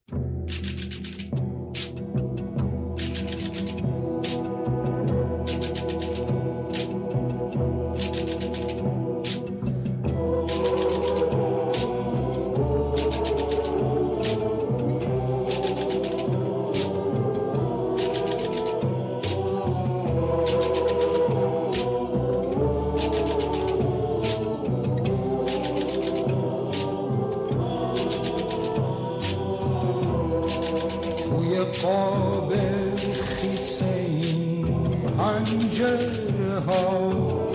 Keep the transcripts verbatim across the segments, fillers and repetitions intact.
قاب خیس این پنجره ها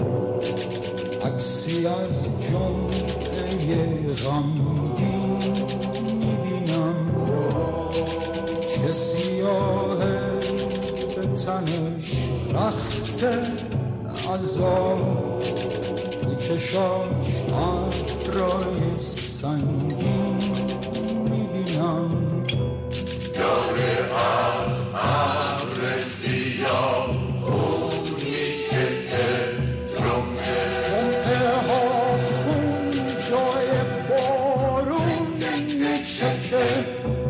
عکسی از جمعه غمگین میبینم، چه سیاهه به تنش رخت عذاب، تو چشاش ابرای سنگین میبینم. داره از ابر سیاه خون میچکه، جمعه جمعه ها خون جای بارون میچکه.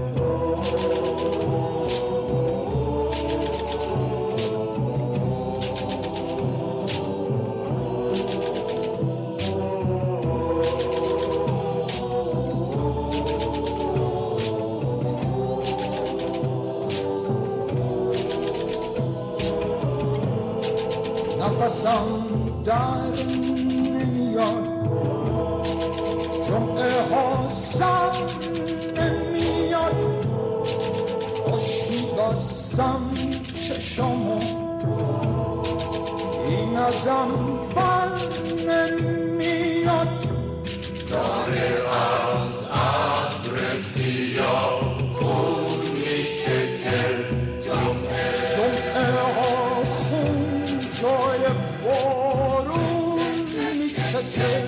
نفسم در نمیاد، جمعه ها سر نمیاد، خوش میبستم چشامو این ازم بر نمیاد. داره از ابر سیاه خون میچکه، جمعه جمعه ها خون جای بارون میچکه.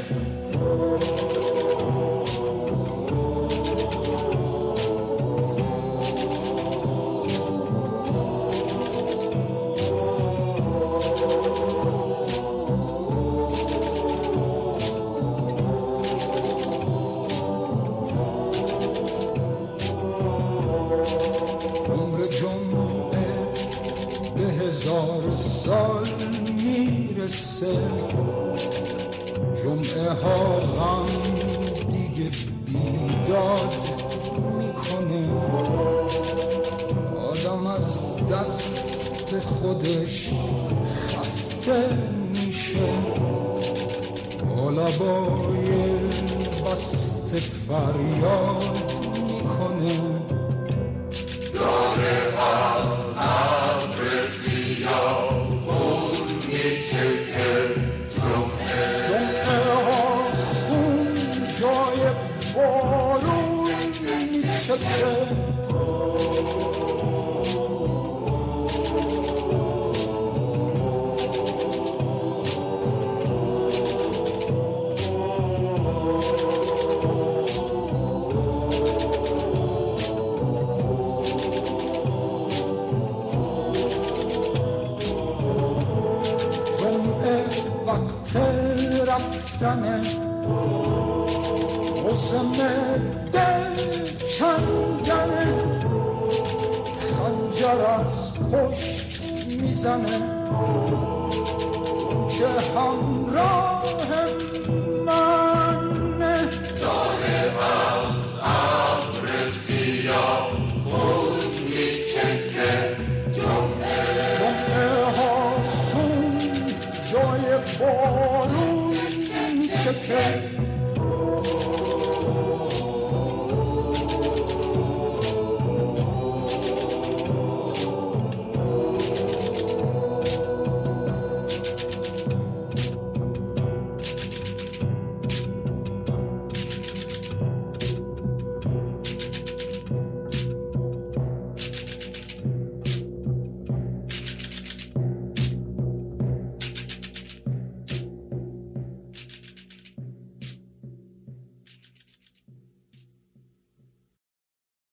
عمر جمعه به هزار سال میرسه، جمعه ها غم دیگه بیداد میکنه، آدم از دست خودش خسته میشه، با لبای بسته فریاد میکنه. داره از ابر سیاه خون میچکه، جمعه جمعه ها خون جای بارون میچکه. وقت رفتنه، موسم دل کندنه، خنجر از پشت میزنه، اون که همراه منه. داره از ابر سیاه خون میچکه، جمعه جمعه ها خون جای بارون میچکه.